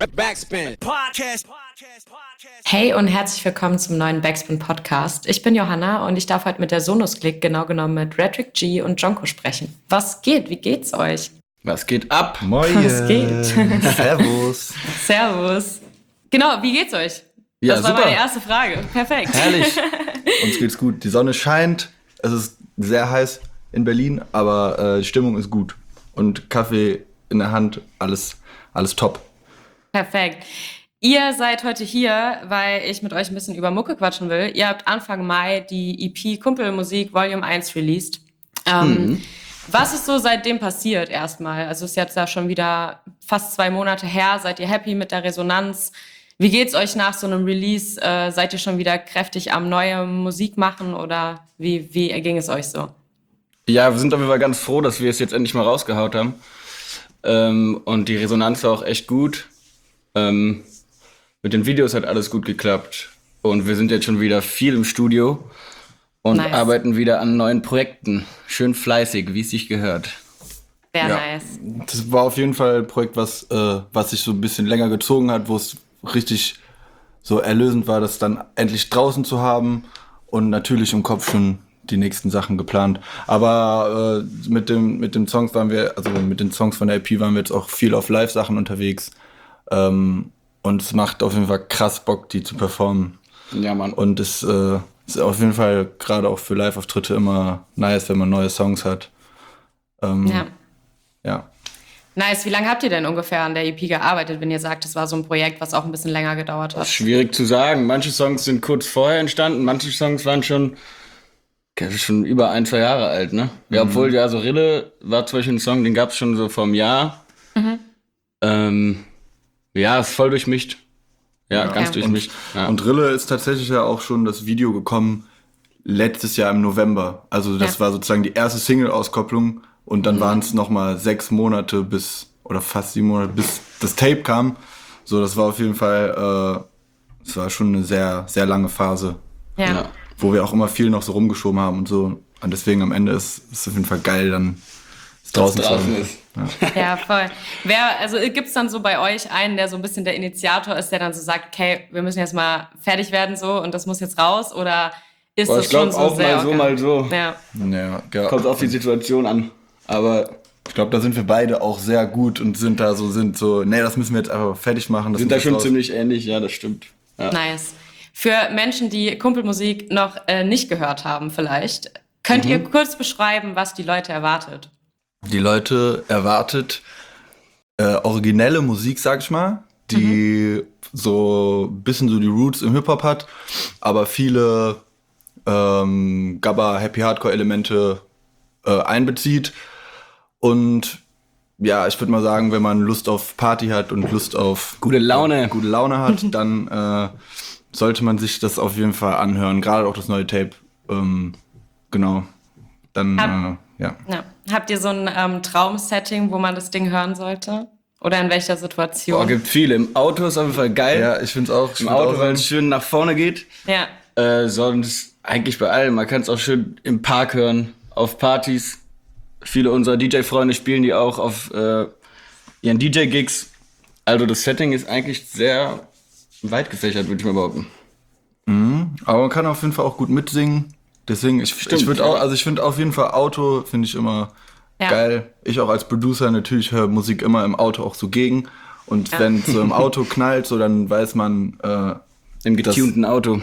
Backspin. Hey und herzlich willkommen zum neuen Backspin Podcast. Ich bin Johanna und ich darf heute mit der Sonus-Clique, genau genommen mit Redrick G und Jonko sprechen. Was geht? Wie geht's euch? Was geht ab? Moin. Was geht? Servus. Servus. Genau, wie geht's euch? Ja, das war super. meine erste Frage. Perfekt. Herrlich. Uns geht's gut. Die Sonne scheint. Es ist sehr heiß in Berlin, aber die Stimmung ist gut. Und Kaffee in der Hand, alles top. Perfekt. Ihr seid heute hier, weil ich mit euch ein bisschen über Mucke quatschen will. Ihr habt Anfang Mai die EP Kumpelmusik Volume 1 released. Was ist so seitdem passiert erstmal? Also ist jetzt ja schon wieder fast 2 Monate her. Seid ihr happy mit der Resonanz? Wie geht's euch nach so einem Release? Seid ihr schon wieder kräftig am neue Musik machen oder wie erging es euch so? Ja, wir sind auf jeden Fall ganz froh, dass wir es jetzt endlich mal rausgehaut haben. Und die Resonanz war auch echt gut. Mit den Videos hat alles gut geklappt. Und wir sind jetzt schon wieder viel im Studio und Nice. arbeiten wieder an neuen Projekten. Schön fleißig, wie es sich gehört. Sehr Ja. nice. Das war auf jeden Fall ein Projekt, was sich so ein bisschen länger gezogen hat, wo es richtig so erlösend war, das dann endlich draußen zu haben und natürlich im Kopf schon die nächsten Sachen geplant. Aber mit den Songs waren wir, also mit den Songs von der EP waren wir jetzt auch viel auf Live-Sachen unterwegs. Und es macht auf jeden Fall krass Bock, die zu performen. Ja, Mann. Und es ist auf jeden Fall gerade auch für Live-Auftritte immer nice, wenn man neue Songs hat. Ja. Ja. Nice. Wie lange habt ihr denn ungefähr an der EP gearbeitet, wenn ihr sagt, es war so ein Projekt, was auch ein bisschen länger gedauert hat? Schwierig zu sagen. Manche Songs sind kurz vorher entstanden, manche Songs waren schon über 1-2 Jahre alt, ne? Ja, obwohl, ja, so Rille war zum Beispiel ein Song, den gab's schon so vor einem Jahr. Ja, ist voll durchmischt. Ja, ganz Okay. durchmischt. Ja. Und Rille ist tatsächlich ja auch schon das Video gekommen letztes Jahr im November. Also das Ja. war sozusagen die erste Single-Auskopplung und dann waren es nochmal 6 Monate oder fast 7 Monate, bis das Tape kam. So, das war auf jeden Fall, es war schon eine sehr, sehr lange Phase, Ja. wo wir auch immer viel noch so rumgeschoben haben und so. Und deswegen am Ende ist es auf jeden Fall geil, dann es draußen zu haben. ist. Ja, voll. Also gibt's dann so bei euch einen, der so ein bisschen der Initiator ist, der dann so sagt, okay, wir müssen jetzt mal fertig werden so und das muss jetzt raus? Oder ist Boah, das ich glaube schon so auch sehr mal so, mal so. Ja. Ja, Kommt auf die Situation an. Aber ich glaube, da sind wir beide auch sehr gut und sind so, nee, das müssen wir jetzt einfach fertig machen. Das sind muss da schon raus. ziemlich ähnlich, ja, das stimmt. Ja. Nice. Für Menschen, die Kumpelmusik noch nicht gehört haben vielleicht, könnt ihr kurz beschreiben, was die Leute erwartet? Die Leute erwartet originelle Musik, sag ich mal, die so ein bisschen so die Roots im Hip-Hop hat, aber viele Gabba, Happy Hardcore-Elemente einbezieht. Und ja, ich würde mal sagen, wenn man Lust auf Party hat und Lust auf Gute Laune. gute Laune hat, dann sollte man sich das auf jeden Fall anhören. Gerade auch das neue Tape. Genau. Dann, ja. Ja. Habt ihr so ein Traumsetting, wo man das Ding hören sollte? Oder in welcher Situation? Boah, gibt viele. Im Auto ist auf jeden Fall geil. Ja, ich finde es auch. Im Auto, weil es schön nach vorne geht. Ja. Sonst eigentlich bei allem. Man kann es auch schön im Park hören, auf Partys. Viele unserer DJ-Freunde spielen die auch auf ihren DJ-Gigs. Also das Setting ist eigentlich sehr weit gefächert, würde ich mal behaupten. Aber man kann auf jeden Fall auch gut mitsingen. Deswegen, ich finde auch, also ich finde auf jeden Fall Auto, finde ich immer Ja. geil. Ich auch als Producer natürlich höre Musik immer im Auto auch so gegen. Und wenn es so im Auto knallt, so dann weiß man, Im getunten Auto.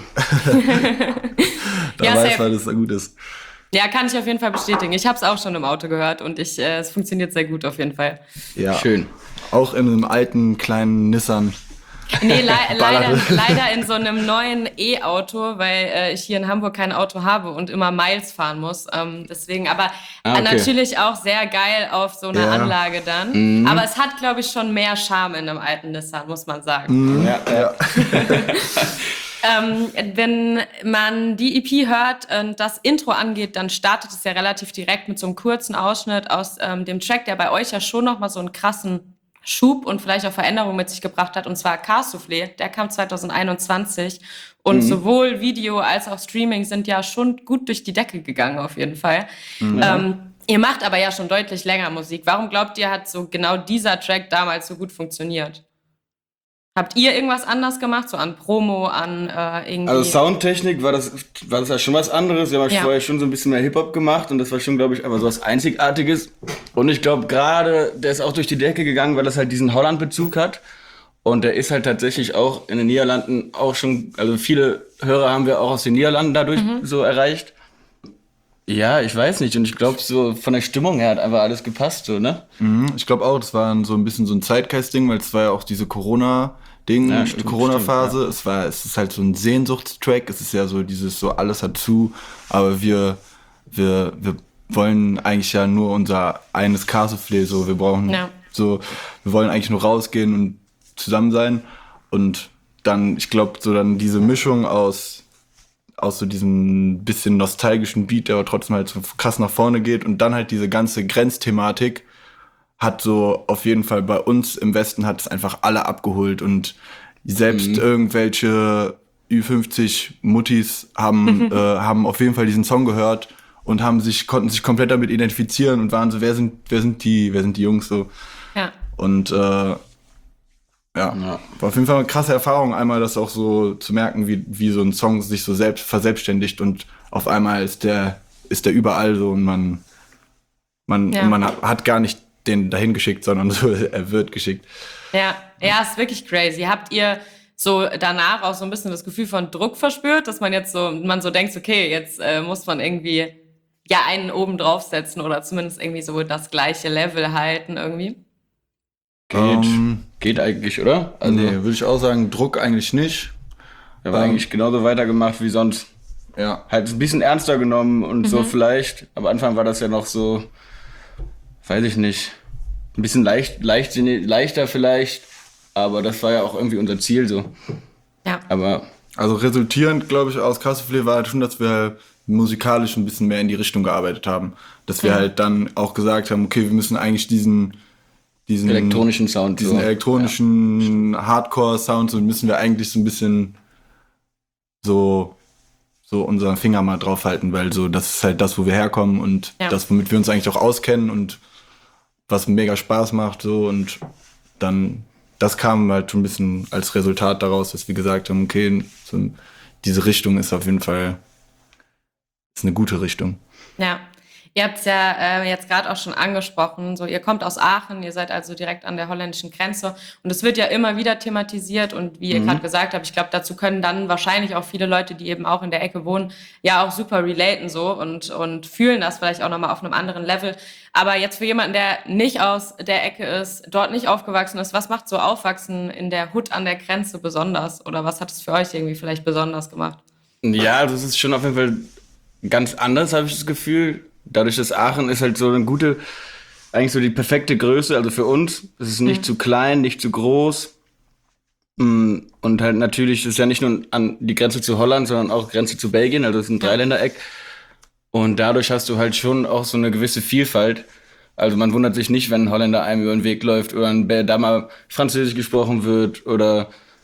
da Ja, weiß safe. man, dass es gut ist. Ja, kann ich auf jeden Fall bestätigen. Ich habe es auch schon im Auto gehört und es funktioniert sehr gut auf jeden Fall. Ja. Schön. Auch in einem alten kleinen Nissan. Nee, leider in so einem neuen E-Auto, weil ich hier in Hamburg kein Auto habe und immer Miles fahren muss. Deswegen, aber Okay. natürlich auch sehr geil auf so einer Ja. Anlage dann. Aber es hat, glaube ich, schon mehr Charme in einem alten Nissan, muss man sagen. Ja. Wenn man die EP hört und das Intro angeht, dann startet es ja relativ direkt mit so einem kurzen Ausschnitt aus dem Track, der bei euch ja schon nochmal so einen krassen Schub und vielleicht auch Veränderung mit sich gebracht hat, und zwar Car Soufflé. Der kam 2021 und sowohl Video als auch Streaming sind ja schon gut durch die Decke gegangen auf jeden Fall. Ihr macht aber ja schon deutlich länger Musik. Warum glaubt ihr, hat so genau dieser Track damals so gut funktioniert? Habt ihr irgendwas anders gemacht, so an Promo, an irgendwie? Also Soundtechnik war das ja schon was anderes. Wir haben vorher schon so ein bisschen mehr Hip-Hop gemacht und das war schon, glaube ich, aber so was Einzigartiges. Und ich glaube gerade, der ist auch durch die Decke gegangen, weil das halt diesen Holland-Bezug hat. Und der ist halt tatsächlich auch in den Niederlanden auch schon, also viele Hörer haben wir auch aus den Niederlanden dadurch so erreicht. Ja, ich weiß nicht. Und ich glaube, so von der Stimmung her hat einfach alles gepasst, so, ne? Ich glaube auch, das war so ein bisschen so ein Zeitgeist-Ding, weil es war ja auch diese Corona-Ding, Ja, die Corona-Phase. Stimmt, ja. Es ist halt so ein Sehnsuchtstrack. Es ist ja so dieses so alles hat zu, aber wir wollen eigentlich ja nur unser eines Cassoufflé, so wir brauchen so, wir wollen eigentlich nur rausgehen und zusammen sein. Und dann, ich glaube, so dann diese Mischung aus so diesem bisschen nostalgischen Beat, der aber trotzdem halt so krass nach vorne geht und dann halt diese ganze Grenzthematik hat so auf jeden Fall bei uns im Westen hat es einfach alle abgeholt und selbst irgendwelche Ü50 Muttis haben auf jeden Fall diesen Song gehört und konnten sich komplett damit identifizieren und waren so, wer sind die Jungs so. Ja. Und ja, war auf jeden Fall eine krasse Erfahrung, einmal das auch so zu merken, wie so ein Song sich so selbst verselbstständigt und auf einmal ist der überall so und man hat gar nicht den dahin geschickt, sondern so, er wird geschickt. Ja, ist wirklich crazy. Habt ihr so danach auch so ein bisschen das Gefühl von Druck verspürt, dass man so denkt, okay, jetzt muss man irgendwie einen oben draufsetzen oder zumindest irgendwie so das gleiche Level halten irgendwie? Geht eigentlich, oder? Also, nee, würde ich auch sagen, Druck eigentlich nicht. Wir haben eigentlich genauso weitergemacht wie sonst. Ja. Halt ein bisschen ernster genommen und so vielleicht. Am Anfang war das ja noch so, weiß ich nicht, ein bisschen leichter vielleicht. Aber das war ja auch irgendwie unser Ziel so. Ja. Aber also resultierend, glaube ich, aus Cassoufflé war halt schon, dass wir musikalisch ein bisschen mehr in die Richtung gearbeitet haben. Dass wir halt dann auch gesagt haben, okay, wir müssen eigentlich diesen elektronischen Sound. Diesen elektronischen Hardcore-Sound, so müssen wir eigentlich so ein bisschen so unseren Finger mal draufhalten, weil so das ist halt das, wo wir herkommen und das, womit wir uns eigentlich auch auskennen und was mega Spaß macht so und dann, das kam halt schon ein bisschen als Resultat daraus, dass wir gesagt haben, okay, so diese Richtung ist auf jeden Fall eine gute Richtung. Ja. Ihr habt es ja jetzt gerade auch schon angesprochen, so ihr kommt aus Aachen, ihr seid also direkt an der holländischen Grenze und es wird ja immer wieder thematisiert und wie ihr gerade gesagt habt, ich glaube, dazu können dann wahrscheinlich auch viele Leute, die eben auch in der Ecke wohnen, ja auch super relaten so und fühlen das vielleicht auch nochmal auf einem anderen Level. Aber jetzt für jemanden, der nicht aus der Ecke ist, dort nicht aufgewachsen ist, was macht so Aufwachsen in der Hood an der Grenze besonders oder was hat es für euch irgendwie vielleicht besonders gemacht? Ja, das ist schon auf jeden Fall ganz anders, habe ich das Gefühl. Dadurch, dass Aachen ist halt so eine gute, eigentlich so die perfekte Größe, also für uns. Es ist nicht zu klein, nicht zu groß. Und halt natürlich, es ist ja nicht nur an die Grenze zu Holland, sondern auch Grenze zu Belgien, also es ist ein Dreiländereck. Und dadurch hast du halt schon auch so eine gewisse Vielfalt. Also man wundert sich nicht, wenn ein Holländer einem über den Weg läuft oder da mal Französisch gesprochen wird oder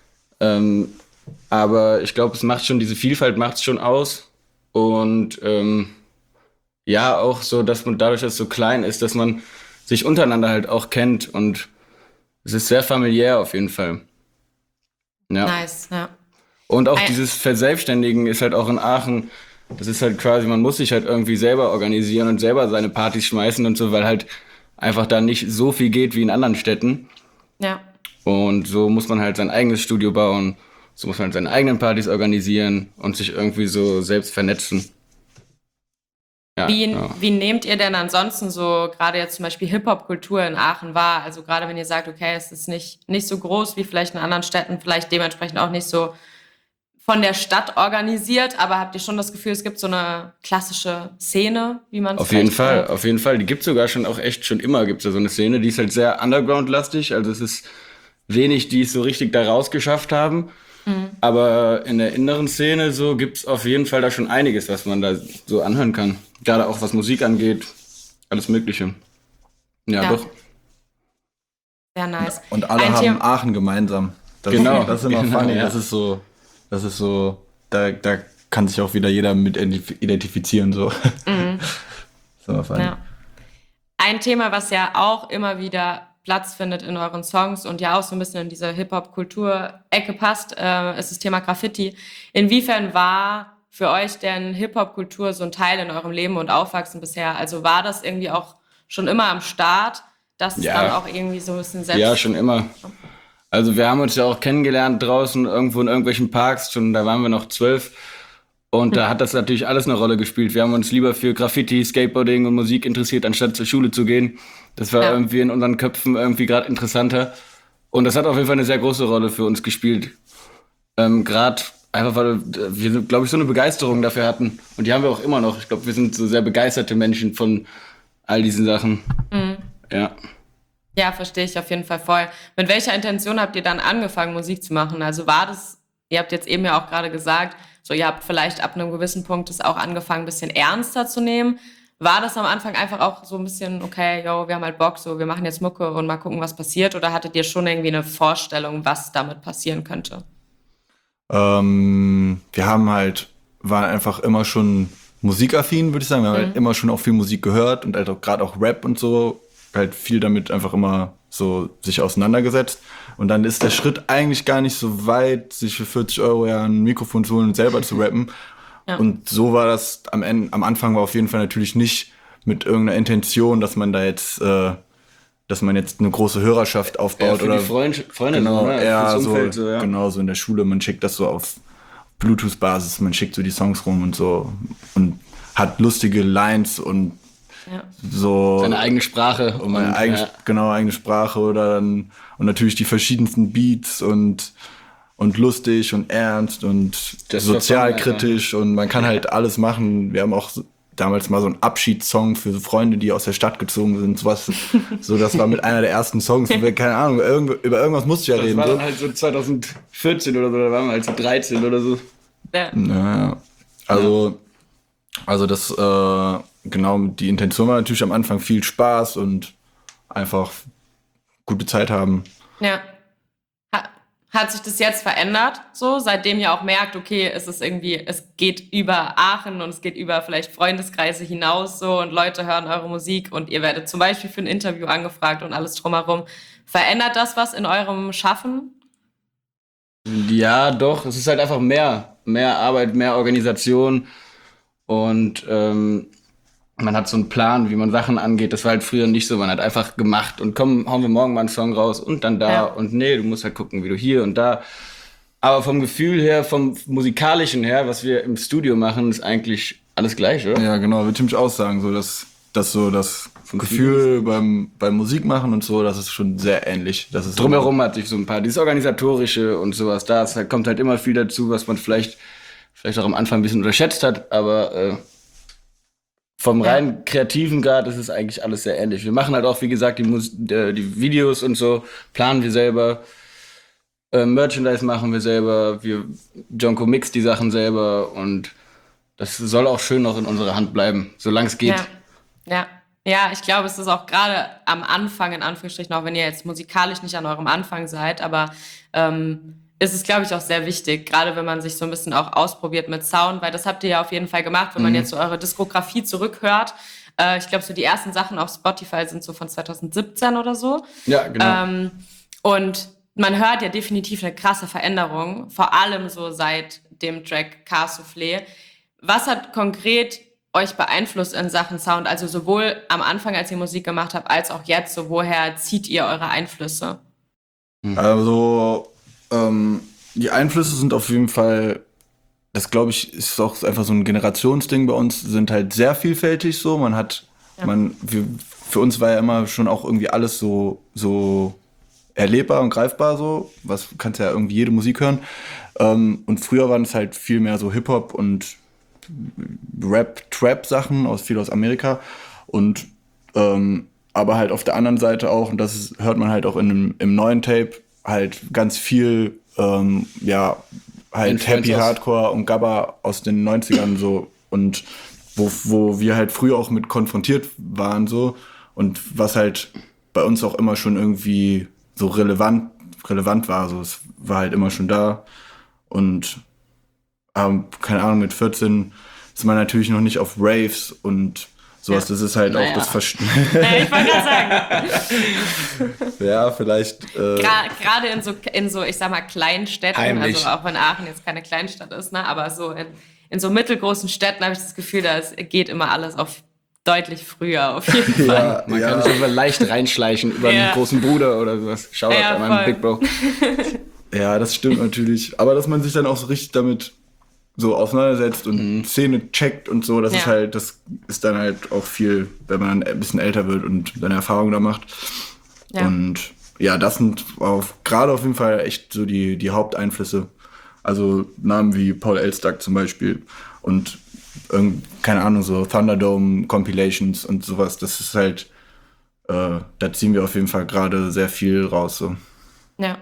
aber ich glaube, es macht schon, diese Vielfalt macht es schon aus. Und ja, auch so, dass man dadurch, dass es so klein ist, dass man sich untereinander halt auch kennt und es ist sehr familiär auf jeden Fall. Ja. Nice, ja. Und auch dieses Verselbstständigen ist halt auch in Aachen, das ist halt quasi, man muss sich halt irgendwie selber organisieren und selber seine Partys schmeißen und so, weil halt einfach da nicht so viel geht wie in anderen Städten. Ja. Und so muss man halt sein eigenes Studio bauen, so muss man halt seine eigenen Partys organisieren und sich irgendwie so selbst vernetzen. Ja, Wie nehmt ihr denn ansonsten so gerade jetzt zum Beispiel Hip-Hop-Kultur in Aachen wahr? Also gerade wenn ihr sagt, okay, es ist nicht so groß wie vielleicht in anderen Städten, vielleicht dementsprechend auch nicht so von der Stadt organisiert, aber habt ihr schon das Gefühl, es gibt so eine klassische Szene, wie man es auf jeden Fall. Die gibt es sogar schon immer, gibt es da so eine Szene, die ist halt sehr underground-lastig, also es ist wenig, die es so richtig da rausgeschafft haben. Aber in der inneren Szene so gibt's auf jeden Fall da schon einiges, was man da so anhören kann. Gerade auch was Musik angeht, alles Mögliche. Ja. Doch. Sehr nice. Und alle haben Aachen gemeinsam. Das ist immer funny. Ja. Das ist so, da kann sich auch wieder jeder mit identifizieren. So. Das ist immer funny. Ja. Ein Thema, was ja auch immer wieder Platz findet in euren Songs und ja auch so ein bisschen in diese Hip-Hop-Kultur-Ecke passt, ist das Thema Graffiti. Inwiefern war für euch denn Hip-Hop-Kultur so ein Teil in eurem Leben und Aufwachsen bisher? Also war das irgendwie auch schon immer am Start, dass es dann auch irgendwie so ein bisschen selbst... Ja, schon immer. Also wir haben uns ja auch kennengelernt draußen, irgendwo in irgendwelchen Parks, schon da waren wir noch 12. Und da hat das natürlich alles eine Rolle gespielt. Wir haben uns lieber für Graffiti, Skateboarding und Musik interessiert, anstatt zur Schule zu gehen. Das war irgendwie in unseren Köpfen irgendwie gerade interessanter. Und das hat auf jeden Fall eine sehr große Rolle für uns gespielt. Gerade einfach, weil wir, glaube ich, so eine Begeisterung dafür hatten. Und die haben wir auch immer noch. Ich glaube, wir sind so sehr begeisterte Menschen von all diesen Sachen. Mhm. Ja. Ja, verstehe ich auf jeden Fall voll. Mit welcher Intention habt ihr dann angefangen, Musik zu machen? Also war das, ihr habt jetzt eben ja auch gerade gesagt, so ihr habt vielleicht ab einem gewissen Punkt es auch angefangen, ein bisschen ernster zu nehmen. War das am Anfang einfach auch so ein bisschen, okay, yo, wir haben halt Bock, so wir machen jetzt Mucke und mal gucken, was passiert? Oder hattet ihr schon irgendwie eine Vorstellung, was damit passieren könnte? Wir haben halt, waren einfach immer schon musikaffin, würde ich sagen. Wir haben halt immer schon auch viel Musik gehört und halt auch gerade auch Rap und so, halt viel damit einfach immer so sich auseinandergesetzt. Und dann ist der Schritt eigentlich gar nicht so weit, sich für 40 € ja ein Mikrofon zu holen und selber zu rappen. Ja. Und so war das am Anfang war auf jeden Fall natürlich nicht mit irgendeiner Intention, dass man da jetzt, dass man jetzt eine große Hörerschaft aufbaut. Für oder die Freunde, genau, eher so, Umfeld, so, ja. Genau, so in der Schule. Man schickt das so auf Bluetooth-Basis, man schickt so die Songs rum und so und hat lustige Lines und so seine eigene Sprache. Eigene Sprache oder dann und natürlich die verschiedensten Beats und lustig und ernst und sozialkritisch und man kann halt alles machen. Wir haben auch damals mal so einen Abschiedssong für so Freunde, die aus der Stadt gezogen sind, sowas. So, das war mit einer der ersten Songs, wo wir, keine Ahnung, über irgendwas musste ich ja reden. Das war dann halt so 2014 oder so, da waren wir halt so 13 oder so. Ja. Also das, genau, die Intention war natürlich am Anfang viel Spaß und einfach gute Zeit haben. Ja. Hat sich das jetzt verändert, so, seitdem ihr auch merkt, okay, es geht über Aachen und es geht über vielleicht Freundeskreise hinaus, so, und Leute hören eure Musik und ihr werdet zum Beispiel für ein Interview angefragt und alles drumherum. Verändert das was in eurem Schaffen? Ja, doch. Es ist halt einfach mehr Arbeit, mehr Organisation und man hat so einen Plan, wie man Sachen angeht. Das war halt früher nicht so. Man hat einfach gemacht und komm, hauen wir morgen mal einen Song raus und dann da und nee, du musst halt gucken, wie du hier und da. Aber vom Gefühl her, vom Musikalischen her, was wir im Studio machen, ist eigentlich alles gleich, oder? Ja, genau, würde ich mich auch sagen, so dass so das Gefühl beim Musikmachen und so, das ist schon sehr ähnlich. Das ist drumherum hatte ich so ein paar, dieses Organisatorische und sowas, da kommt halt immer viel dazu, was man vielleicht auch am Anfang ein bisschen unterschätzt hat, aber vom rein kreativen Grad ist es eigentlich alles sehr ähnlich. Wir machen halt auch, wie gesagt, die Videos und so, planen wir selber, Merchandise machen wir selber, Jonko mixt die Sachen selber und das soll auch schön noch in unserer Hand bleiben, solange es geht. Ja, ich glaube, es ist auch gerade am Anfang, in Anführungsstrichen, auch wenn ihr jetzt musikalisch nicht an eurem Anfang seid, aber ist es, glaube ich, auch sehr wichtig, gerade wenn man sich so ein bisschen auch ausprobiert mit Sound, weil das habt ihr ja auf jeden Fall gemacht, wenn man jetzt so eure Diskografie zurückhört. Ich glaube, so die ersten Sachen auf Spotify sind so von 2017 oder so. Ja, genau. Und man hört ja definitiv eine krasse Veränderung, vor allem so seit dem Track Car Soufflé. Was hat konkret euch beeinflusst in Sachen Sound? Also sowohl am Anfang, als ihr Musik gemacht habt, als auch jetzt, so woher zieht ihr eure Einflüsse? Also die Einflüsse sind auf jeden Fall, das glaube ich, ist auch einfach so ein Generationsding bei uns, sind halt sehr vielfältig so. Für uns war ja immer schon auch irgendwie alles so erlebbar und greifbar so. Was kannst ja irgendwie jede Musik hören. Und früher waren es halt viel mehr so Hip-Hop und Rap-Trap-Sachen, viel aus Amerika. Und aber halt auf der anderen Seite auch, und hört man halt auch im neuen Tape, halt ganz viel, halt Happy Hardcore und Gabba aus den 90ern so und wo wir halt früher auch mit konfrontiert waren so und was halt bei uns auch immer schon irgendwie so relevant war, so es war halt immer schon da und keine Ahnung, mit 14 ist man natürlich noch nicht auf Raves und sowas. Das ist halt auch das ich wollte gerade sagen. Ja, vielleicht. Gerade in so, ich sag mal, Kleinstädten, Heimlich. also auch wenn Aachen jetzt keine Kleinstadt ist, ne, aber so in so mittelgroßen Städten habe ich das Gefühl, da geht immer alles auf deutlich früher auf jeden Fall. Ja, Man kann sich einfach leicht reinschleichen über einen großen Bruder oder sowas. Shoutout an meinen Big Bro. Ja, das stimmt natürlich. Aber dass man sich dann auch so richtig damit so auseinandersetzt und Szene checkt und so, das ist dann halt auch viel, wenn man dann ein bisschen älter wird und seine Erfahrungen da macht. Ja. Und ja, das sind gerade auf jeden Fall echt so die Haupteinflüsse. Also Namen wie Paul Elstak zum Beispiel und keine Ahnung, so Thunderdome Compilations und sowas. Das ist halt, da ziehen wir auf jeden Fall gerade sehr viel raus. So. Ja.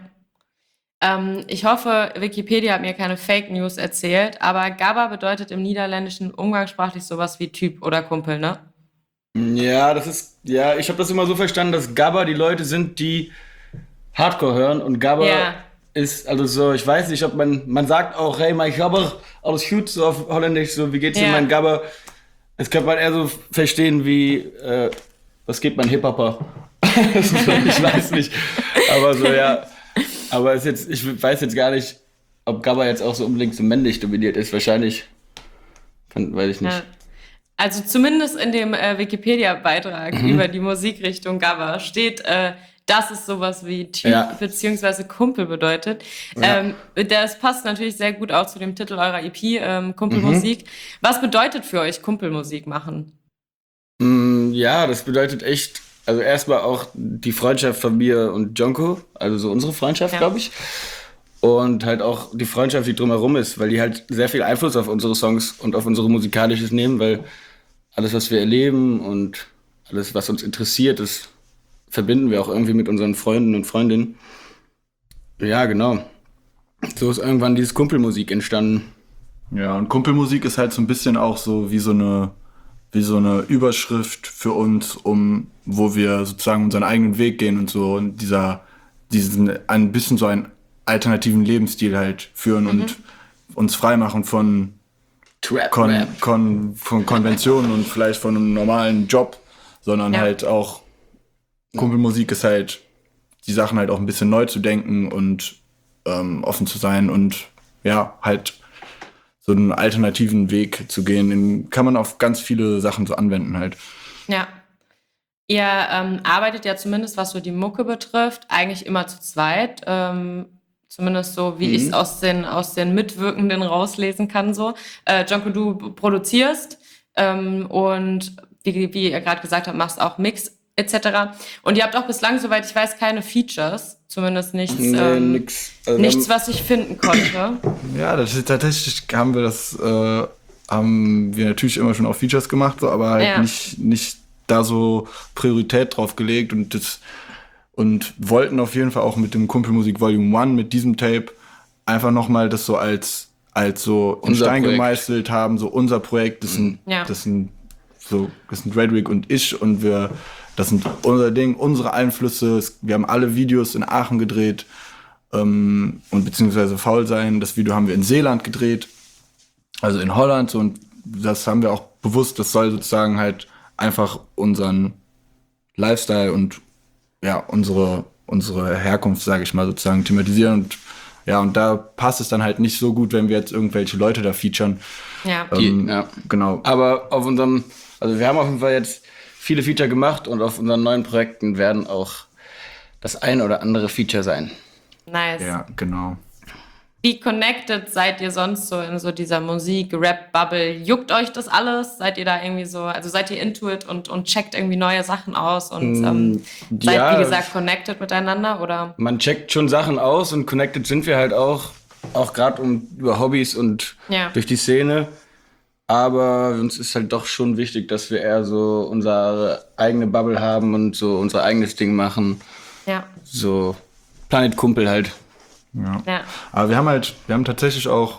Ich hoffe, Wikipedia hat mir keine Fake News erzählt, aber Gabba bedeutet im Niederländischen umgangssprachlich sowas wie Typ oder Kumpel, ne? Ja, ich habe das immer so verstanden, dass Gabba die Leute sind, die Hardcore hören und Gabba ist, also so, ich weiß nicht, ob man sagt auch, hey, mein Gabber, alles gut, so auf Holländisch, so, wie geht's dir, mein Gabber? Das könnte man eher so verstehen wie, was geht mein Hip-Hopper? Ich weiß nicht, aber so, ja. Aber ich weiß jetzt gar nicht, ob Gabba jetzt auch so unbedingt so männlich dominiert ist. Wahrscheinlich, weiß ich nicht. Ja. Also zumindest in dem Wikipedia-Beitrag über die Musikrichtung Gabba steht, dass es sowas wie Typ beziehungsweise Kumpel bedeutet. Ja. Das passt natürlich sehr gut auch zu dem Titel eurer EP, Kumpelmusik. Was bedeutet für euch Kumpelmusik machen? Ja, das bedeutet echt, also erstmal auch die Freundschaft von mir und Jonko, also so unsere Freundschaft, glaube ich. Und halt auch die Freundschaft, die drumherum ist, weil die halt sehr viel Einfluss auf unsere Songs und auf unsere Musikalisches nehmen, weil alles, was wir erleben und alles, was uns interessiert, das verbinden wir auch irgendwie mit unseren Freunden und Freundinnen. Ja, genau. So ist irgendwann diese Kumpelmusik entstanden. Ja, und Kumpelmusik ist halt so ein bisschen auch so wie so eine Überschrift für uns, wo wir sozusagen unseren eigenen Weg gehen und so und diesen ein bisschen so einen alternativen Lebensstil halt führen und uns freimachen von von Konventionen und vielleicht von einem normalen Job, sondern halt auch Kumpelmusik ist halt, die Sachen halt auch ein bisschen neu zu denken und offen zu sein und ja, halt so einen alternativen Weg zu gehen, den kann man auf ganz viele Sachen so anwenden halt. Ja. Ihr arbeitet ja zumindest, was so die Mucke betrifft, eigentlich immer zu zweit. Zumindest so, wie ich es aus den Mitwirkenden rauslesen kann. So. Jonko, du produzierst und wie ihr gerade gesagt habt, machst auch Mix etc. Und ihr habt auch bislang, soweit ich weiß, keine Features. Zumindest nichts, Nix. Also nichts, was ich finden konnte. Ja, tatsächlich haben wir natürlich immer schon auf Features gemacht, so, aber halt nicht da so Priorität drauf gelegt und wollten auf jeden Fall auch mit dem Kumpelmusik Volume 1, mit diesem Tape, einfach nochmal das so als so in Stein gemeißelt haben, so unser Projekt, das sind Redrick und ich und das sind unser Ding, unsere Einflüsse, wir haben alle Videos in Aachen gedreht, und beziehungsweise Faul sein, das Video haben wir in Zeeland gedreht, also in Holland, so, und das haben wir auch bewusst, das soll sozusagen halt einfach unseren Lifestyle und ja, unsere Herkunft, sage ich mal, sozusagen thematisieren und ja, und da passt es dann halt nicht so gut, wenn wir jetzt irgendwelche Leute da featuren. Ja. Genau. Aber also wir haben auf jeden Fall jetzt viele Feature gemacht und auf unseren neuen Projekten werden auch das ein oder andere Feature sein. Nice. Ja, genau. Wie connected seid ihr sonst so in so dieser Musik-Rap-Bubble? Juckt euch das alles? Seid ihr da irgendwie so, also seid ihr into it und checkt irgendwie neue Sachen aus und seid, wie gesagt, connected miteinander, oder? Man checkt schon Sachen aus und connected sind wir halt auch gerade über Hobbys und durch die Szene. Aber uns ist halt doch schon wichtig, dass wir eher so unsere eigene Bubble haben und so unser eigenes Ding machen. Ja. So Planet Kumpel halt. Ja. Aber wir haben tatsächlich auch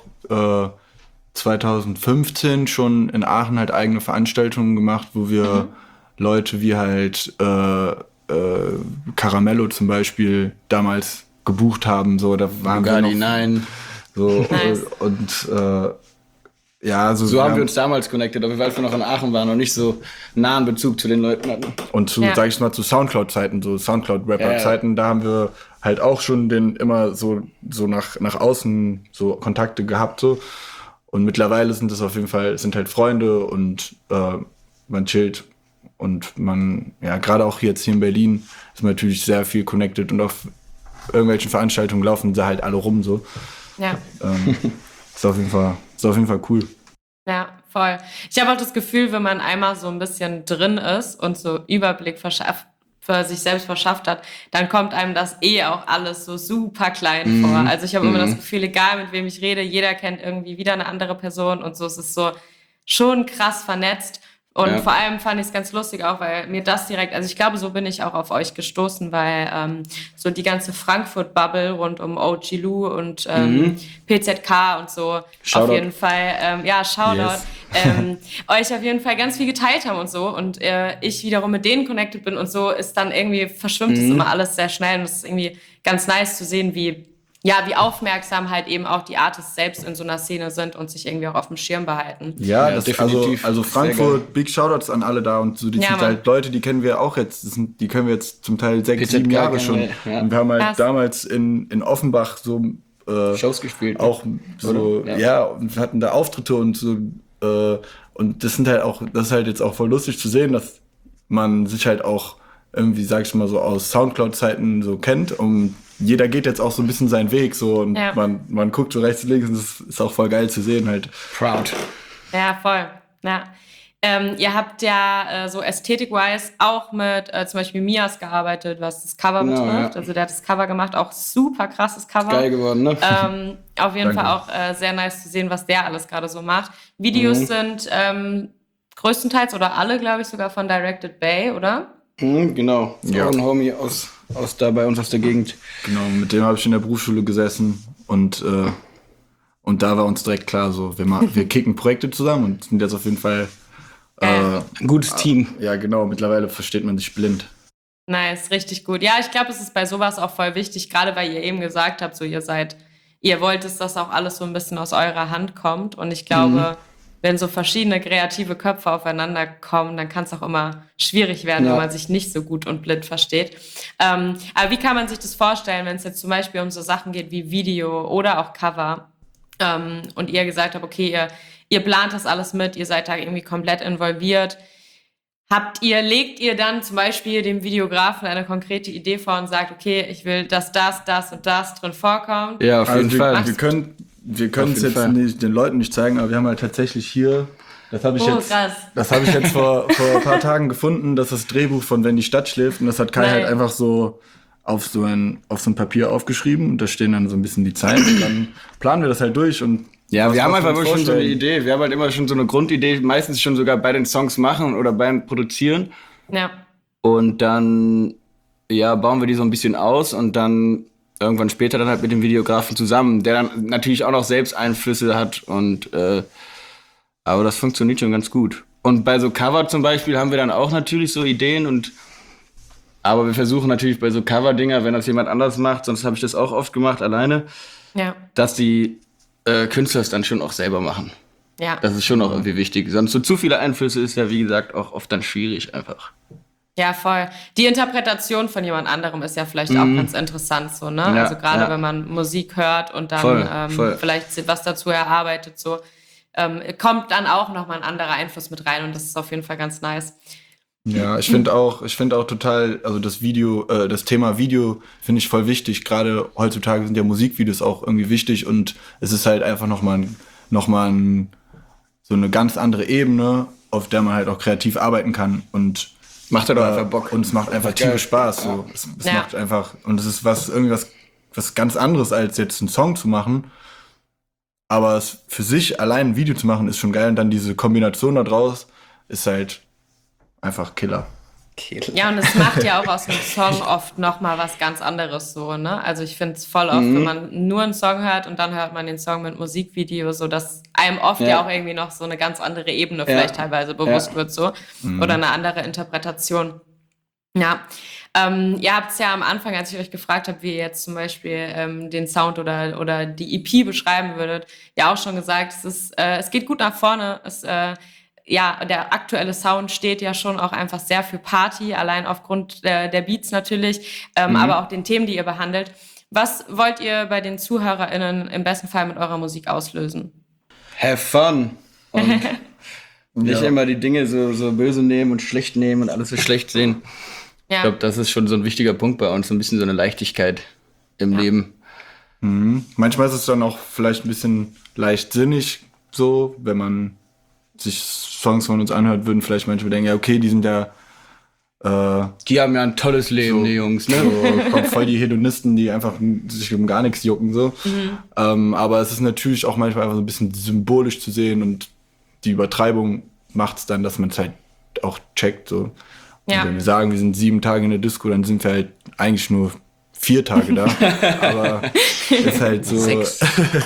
2015 schon in Aachen halt eigene Veranstaltungen gemacht, wo wir Leute wie halt Caramello zum Beispiel damals gebucht haben. So, da waren wir noch, nein. so Nice. und Ja, also So haben wir uns damals connected, aber weil wir noch in Aachen waren und nicht so nahen Bezug zu den Leuten hatten. Und sag ich mal, zu Soundcloud-Zeiten, so Soundcloud-Rapper-Zeiten, da haben wir halt auch schon immer so nach außen so Kontakte gehabt, so. Und mittlerweile sind halt Freunde und man chillt und man, ja, gerade auch jetzt hier in Berlin ist man natürlich sehr viel connected und auf irgendwelchen Veranstaltungen laufen sie halt alle rum, so. Ja. Ist auf jeden Fall cool. Ja, voll. Ich habe auch das Gefühl, wenn man einmal so ein bisschen drin ist und so Überblick für sich selbst verschafft hat, dann kommt einem das auch alles so super klein vor. Also ich habe immer das Gefühl, egal mit wem ich rede, jeder kennt irgendwie wieder eine andere Person und so. Es ist so schon krass vernetzt. Und vor allem fand ich es ganz lustig auch, weil mir das direkt, also ich glaube, so bin ich auch auf euch gestoßen, weil so die ganze Frankfurt-Bubble rund um OG Lou und PZK und so Shoutout. auf jeden Fall, Shoutout, Yes. euch auf jeden Fall ganz viel geteilt haben und so und ich wiederum mit denen connected bin und so ist dann irgendwie, verschwimmt es immer alles sehr schnell und es ist irgendwie ganz nice zu sehen, wie aufmerksam halt eben auch die Artists selbst in so einer Szene sind und sich irgendwie auch auf dem Schirm behalten. Ja, Ja, das definitiv. also Sehr Frankfurt, Big Shoutouts an alle da und so, die Ja, sind Mann. halt Leute, die kennen wir auch jetzt, die kennen wir jetzt zum Teil 6, PZK 7 Jahre kennen schon. wir, ja. Und wir haben halt Krass. damals in Offenbach so Shows gespielt. auch so, Oder? ja, und wir hatten da Auftritte und so, und das ist halt jetzt auch voll lustig zu sehen, dass man sich halt auch irgendwie, sag ich mal, so aus Soundcloud-Zeiten so kennt und jeder geht jetzt auch so ein bisschen seinen Weg so und man guckt so rechts und links und das ist auch voll geil zu sehen halt. Proud. Ja, voll. Ja. Ihr habt ja so ästhetik-wise auch mit zum Beispiel Mias gearbeitet, was das Cover Genau, betrifft. ja. Also der hat das Cover gemacht, auch super krasses Cover. Geil geworden, ne? Auf jeden Danke. Fall auch sehr nice zu sehen, was der alles gerade so macht. Videos sind größtenteils oder alle, glaube ich, sogar von Directed Bay, oder? Genau. Ja. Auch ein Homie aus da bei uns aus der Gegend. Genau, mit dem habe ich in der Berufsschule gesessen und da war uns direkt klar, so wir kicken Projekte zusammen und sind jetzt auf jeden Fall Geil. Ein gutes Team. ja genau, mittlerweile versteht man sich blind. Nice, richtig gut. Ja, ich glaube, es ist bei sowas auch voll wichtig, gerade weil ihr eben gesagt habt, so ihr wollt es, dass auch alles so ein bisschen aus eurer Hand kommt. Und ich glaube, wenn so verschiedene kreative Köpfe aufeinander kommen, dann kann es auch immer schwierig werden, wenn man sich nicht so gut und blind versteht. Aber wie kann man sich das vorstellen, wenn es jetzt zum Beispiel um so Sachen geht wie Video oder auch Cover und ihr gesagt habt, okay, ihr plant das alles mit, ihr seid da irgendwie komplett involviert. Legt ihr dann zum Beispiel dem Videografen eine konkrete Idee vor und sagt, okay, ich will, dass das und das drin vorkommt? Ja, auf jeden Fall. Wir können es jeden jetzt Fall. nicht den Leuten nicht zeigen, aber wir haben halt tatsächlich hier, das habe ich krass. jetzt vor ein paar Tagen gefunden, dass das Drehbuch von Wenn die Stadt schläft und das hat Kai Nein. halt einfach so auf so ein Papier aufgeschrieben und da stehen dann so ein bisschen die Zeilen und dann planen wir das halt durch und Ja, wir haben was einfach uns wirklich schon so eine vorstellen. Idee. Wir haben halt immer schon so eine Grundidee, meistens schon sogar bei den Songs machen oder beim Produzieren. Ja. Und dann, bauen wir die so ein bisschen aus und dann irgendwann später dann halt mit dem Videografen zusammen, der dann natürlich auch noch selbst Einflüsse hat und, aber das funktioniert schon ganz gut. Und bei so Cover zum Beispiel haben wir dann auch natürlich so Ideen aber wir versuchen natürlich bei so Cover-Dinger, wenn das jemand anders macht, sonst habe ich das auch oft gemacht, alleine, Ja. dass die Künstler es dann schon auch selber machen. Ja. Das ist schon auch irgendwie wichtig. Sonst so zu viele Einflüsse ist ja, wie gesagt, auch oft dann schwierig einfach. Ja, voll. Die Interpretation von jemand anderem ist ja vielleicht auch ganz interessant so, ne? Ja, Also gerade ja. wenn man Musik hört und dann Voll. vielleicht was dazu erarbeitet, so kommt dann auch nochmal ein anderer Einfluss mit rein und das ist auf jeden Fall ganz nice. Ja, ich finde auch total, also das Thema Video finde ich voll wichtig. Gerade heutzutage sind ja Musikvideos auch irgendwie wichtig und es ist halt einfach nochmal so eine ganz andere Ebene, auf der man halt auch kreativ arbeiten kann und Macht halt auch einfach Bock. und es macht einfach tierisch Spaß. So. Es Ja. macht einfach, und es ist was ganz anderes als jetzt einen Song zu machen. Aber es für sich allein ein Video zu machen ist schon geil und dann diese Kombination da draus ist halt einfach Killer. Ja, und es macht ja auch aus einem Song oft nochmal was ganz anderes so, ne? Also ich finde es voll oft, wenn man nur einen Song hört und dann hört man den Song mit Musikvideo, so dass einem oft ja auch irgendwie noch so eine ganz andere Ebene vielleicht teilweise bewusst wird so oder eine andere Interpretation. Ja, Ihr habt es ja am Anfang, als ich euch gefragt habe, wie ihr jetzt zum Beispiel den Sound oder die EP beschreiben würdet, ja auch schon gesagt, es geht gut nach vorne. Der aktuelle Sound steht ja schon auch einfach sehr für Party, allein aufgrund der Beats natürlich, aber auch den Themen, die ihr behandelt. Was wollt ihr bei den ZuhörerInnen im besten Fall mit eurer Musik auslösen? Have fun. Und nicht immer die Dinge so böse nehmen und schlecht nehmen und alles so schlecht sehen. Ja. Ich glaube, das ist schon so ein wichtiger Punkt bei uns, so ein bisschen so eine Leichtigkeit im Leben. Mhm. Manchmal ist es dann auch vielleicht ein bisschen leichtsinnig so, wenn man sich Songs von uns anhört, würden vielleicht manchmal denken, ja okay, die sind ja die haben ja ein tolles Leben, so, die Jungs, ne? So, kommt voll die Hedonisten, die einfach sich um gar nichts jucken, so. Aber es ist natürlich auch manchmal einfach so ein bisschen symbolisch zu sehen und die Übertreibung macht es dann, dass man es halt auch checkt, so. Und wenn wir sagen, wir sind 7 Tage in der Disco, dann sind wir halt eigentlich nur 4 Tage da. Aber ist halt so. 6.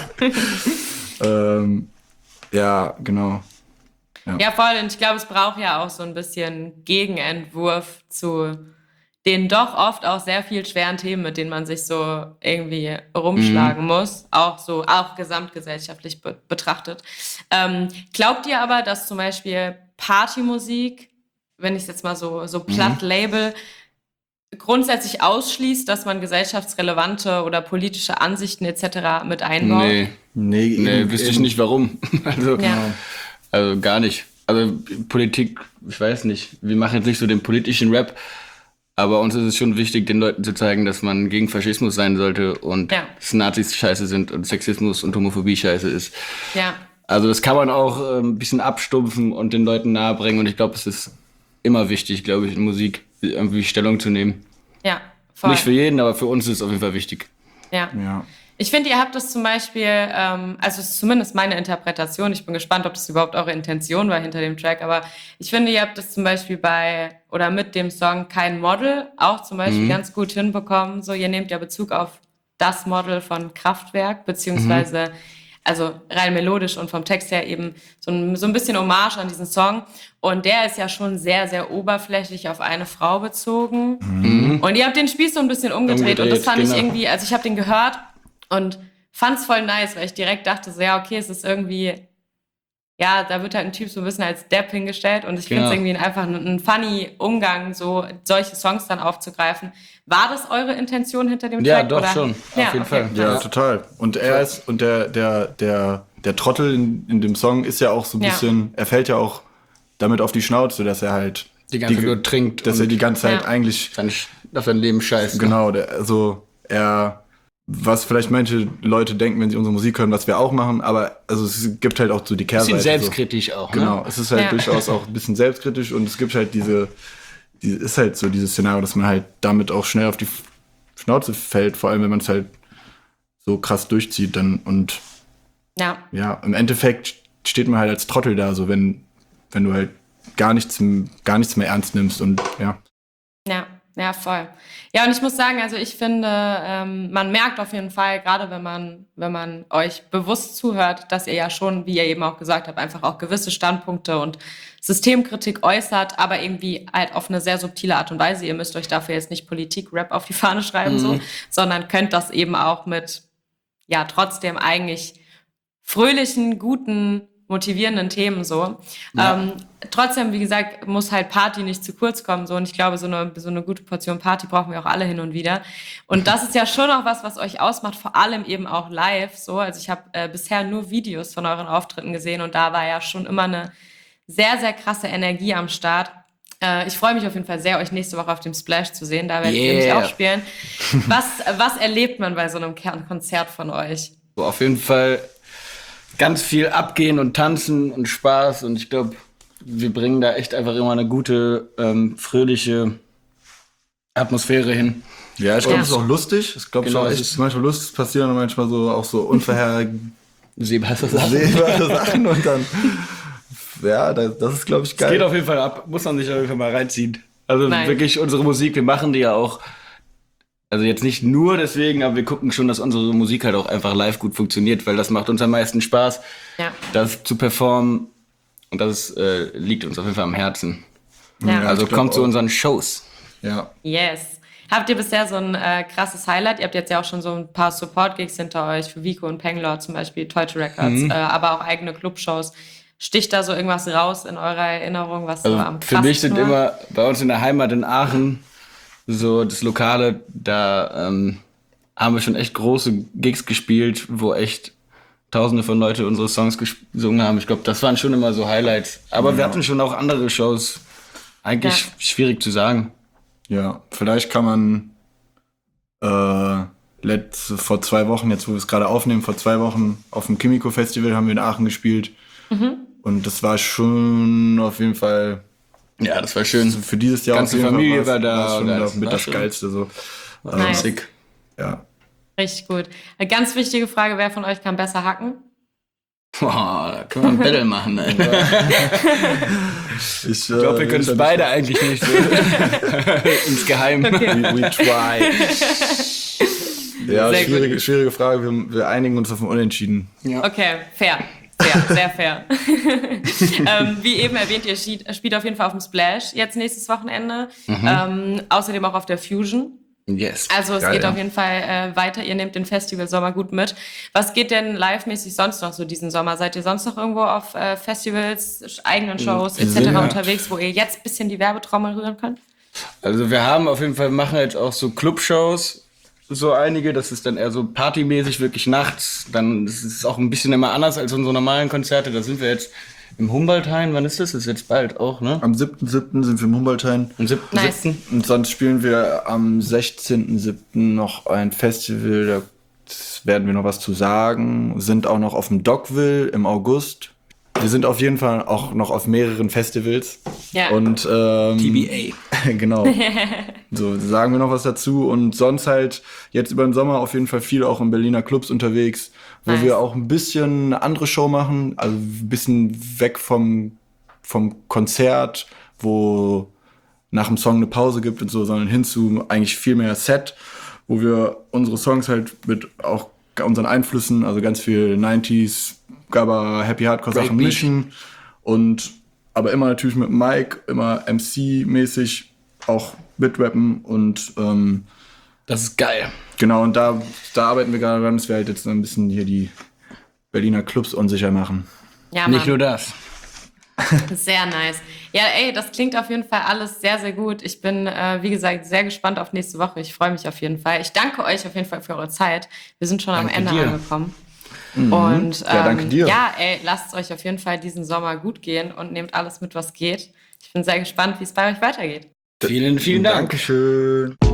Ja, genau. Ja, voll. Und ich glaube, es braucht ja auch so ein bisschen Gegenentwurf zu den doch oft auch sehr viel schweren Themen, mit denen man sich so irgendwie rumschlagen muss. Auch gesamtgesellschaftlich betrachtet. Glaubt ihr aber, dass zum Beispiel Partymusik, wenn ich es jetzt mal so platt label, grundsätzlich ausschließt, dass man gesellschaftsrelevante oder politische Ansichten etc. mit einbaut? Nee, wüsste ich nicht warum. Also gar nicht. Also Politik, ich weiß nicht. Wir machen jetzt nicht so den politischen Rap, aber uns ist es schon wichtig, den Leuten zu zeigen, dass man gegen Faschismus sein sollte und dass Nazis scheiße sind und Sexismus und Homophobie scheiße ist. Ja. Also das kann man auch ein bisschen abstumpfen und den Leuten nahebringen und ich glaube, es ist immer wichtig, glaube ich, in Musik irgendwie Stellung zu nehmen. Ja, voll. Nicht für jeden, aber für uns ist es auf jeden Fall wichtig. Ja. Ich finde, ihr habt das zum Beispiel, also es ist zumindest meine Interpretation, ich bin gespannt, ob das überhaupt eure Intention war hinter dem Track, aber ich finde, ihr habt das zum Beispiel mit dem Song Kein Model auch zum Beispiel ganz gut hinbekommen. So, ihr nehmt ja Bezug auf das Model von Kraftwerk, beziehungsweise also rein melodisch und vom Text her eben so ein bisschen Hommage an diesen Song. Und der ist ja schon sehr, sehr oberflächlich auf eine Frau bezogen. Und ihr habt den Spieß so ein bisschen umgedreht. Und das fand ich irgendwie, also ich habe den gehört und fand's voll nice, weil ich direkt dachte so, ja, okay, es ist irgendwie, ja, da wird halt ein Typ so ein bisschen als Depp hingestellt und ich finde es irgendwie einfach ein funny Umgang, so solche Songs dann aufzugreifen. War das eure Intention hinter dem Track? Ja, doch, schon. Auf jeden Fall. Ja, total. Und der Trottel in dem Song ist ja auch so ein bisschen, er fällt ja auch damit auf die Schnauze, dass er halt die ganze Zeit nur trinkt. Dass er die ganze Zeit eigentlich auf sein Leben scheißt. Genau, was vielleicht manche Leute denken, wenn sie unsere Musik hören, was wir auch machen, aber also es gibt halt auch so die Kehrseite. Bisschen selbstkritisch auch, ne? Genau, es ist halt durchaus auch ein bisschen selbstkritisch und es gibt halt ist halt so dieses Szenario, dass man halt damit auch schnell auf die Schnauze fällt, vor allem wenn man es halt so krass durchzieht dann und im Endeffekt steht man halt als Trottel da, so wenn du halt gar nichts mehr ernst nimmst und Ja, voll. Ja, und ich muss sagen, also ich finde, man merkt auf jeden Fall, gerade wenn man euch bewusst zuhört, dass ihr ja schon, wie ihr eben auch gesagt habt, einfach auch gewisse Standpunkte und Systemkritik äußert, aber irgendwie halt auf eine sehr subtile Art und Weise. Ihr müsst euch dafür jetzt nicht Politik-Rap auf die Fahne schreiben, sondern könnt das eben auch mit, trotzdem eigentlich fröhlichen, guten, motivierenden Themen so. Trotzdem, wie gesagt, muss halt Party nicht zu kurz kommen so und ich glaube, so eine gute Portion Party brauchen wir auch alle hin und wieder. Und das ist ja schon auch was euch ausmacht, vor allem eben auch live so. Also ich habe bisher nur Videos von euren Auftritten gesehen und da war ja schon immer eine sehr, sehr krasse Energie am Start. Ich freue mich auf jeden Fall sehr, euch nächste Woche auf dem Splash zu sehen. Da werde ich nämlich auch spielen. Was erlebt man bei so einem Konzert von euch? So, auf jeden Fall ganz viel abgehen und tanzen und Spaß und ich glaube, wir bringen da echt einfach immer eine gute, fröhliche Atmosphäre hin. Ja, ich glaube, es ist auch lustig. Ich glaube, es ist manchmal lustig passieren und manchmal so auch so unvorhersehbare Sachen und dann das ist, glaube ich, geil. Es geht auf jeden Fall ab, muss man sich auf jeden Fall mal reinziehen. Also wirklich unsere Musik, wir machen die ja auch, also jetzt nicht nur deswegen, aber wir gucken schon, dass unsere Musik halt auch einfach live gut funktioniert, weil das macht uns am meisten Spaß, das zu performen und das liegt uns auf jeden Fall am Herzen. Ja. Also kommt zu unseren Shows. Ja. Yes. Habt ihr bisher so ein krasses Highlight? Ihr habt jetzt ja auch schon so ein paar Support-Gigs hinter euch für Vico und Penglord zum Beispiel, Teute Records, aber auch eigene Clubshows. Sticht da so irgendwas raus in eurer Erinnerung, was so am krassesten Für mich sind war? immer bei uns in der Heimat in Aachen so das Lokale, da haben wir schon echt große Gigs gespielt, wo echt Tausende von Leute unsere Songs gesungen haben. Ich glaube, das waren schon immer so Highlights. Aber wir hatten schon auch andere Shows. Eigentlich schwierig zu sagen. Ja, vielleicht kann man vor 2 Wochen, jetzt wo wir es gerade aufnehmen, vor 2 Wochen auf dem Kimiko Festival haben wir in Aachen gespielt. Und das war schon auf jeden Fall Ja, das war schön. für dieses Jahr Ganze auf jeden Familie Fall war da, schon das mit war das schon- Geilste. So. Nice. Sick. Ja. Richtig gut. Eine ganz wichtige Frage, wer von euch kann besser hacken? Boah, da können wir ein Battle machen, ey. Ich glaube, wir können es beide eigentlich nicht so. Insgeheim. We try. Ja, Sehr gut. schwierige Frage. Wir einigen uns auf ein Unentschieden. Ja. Okay, fair. Sehr fair. Wie eben erwähnt, ihr spielt auf jeden Fall auf dem Splash jetzt nächstes Wochenende. Außerdem auch auf der Fusion. Yes. Also es Geil, geht ja. auf jeden Fall weiter. Ihr nehmt den Festival Sommer gut mit. Was geht denn live-mäßig sonst noch so diesen Sommer? Seid ihr sonst noch irgendwo auf Festivals, eigenen Shows etc. sind, ja. unterwegs, wo ihr jetzt ein bisschen die Werbetrommel rühren könnt? Also wir haben auf jeden Fall, machen jetzt auch so Clubshows, so einige, das ist dann eher so partymäßig, wirklich nachts. Dann das ist auch ein bisschen immer anders als unsere normalen Konzerte. Da sind wir jetzt im Humboldthain, wann ist das? Das ist jetzt bald auch, ne? Am 7.7. sind wir im Humboldthain. Am 7.7. Nice. Und sonst spielen wir am 16.7. noch ein Festival, da werden wir noch was zu sagen. Sind auch noch auf dem Dogville im August. Wir sind auf jeden Fall auch noch auf mehreren Festivals. Ja. Und TBA. genau. So, sagen wir noch was dazu. Und sonst halt jetzt über den Sommer auf jeden Fall viel auch in Berliner Clubs unterwegs, wo Nice. wir auch ein bisschen eine andere Show machen. Also ein bisschen weg vom Konzert, wo nach dem Song eine Pause gibt und so, sondern hin zu eigentlich viel mehr Set, wo wir unsere Songs halt mit auch unseren Einflüssen, also ganz viel 90s, Gabba, Happy Hardcore Sachen Breakbeat. mischen und aber immer natürlich mit Mike, immer MC-mäßig auch mitrappen und Das ist geil. genau, und da arbeiten wir gerade dran, dass wir halt jetzt ein bisschen hier die Berliner Clubs unsicher machen. Ja, Nicht Mann. nur das. Sehr nice. Ja, ey, das klingt auf jeden Fall alles sehr, sehr gut. Ich bin, wie gesagt, sehr gespannt auf nächste Woche. Ich freue mich auf jeden Fall. Ich danke euch auf jeden Fall für eure Zeit. Wir sind schon am Danke Ende dir. angekommen. Und Ja, danke dir. ja, ey, lasst es euch auf jeden Fall diesen Sommer gut gehen und nehmt alles mit, was geht. Ich bin sehr gespannt, wie es bei euch weitergeht. Vielen, vielen Dank. Dankeschön.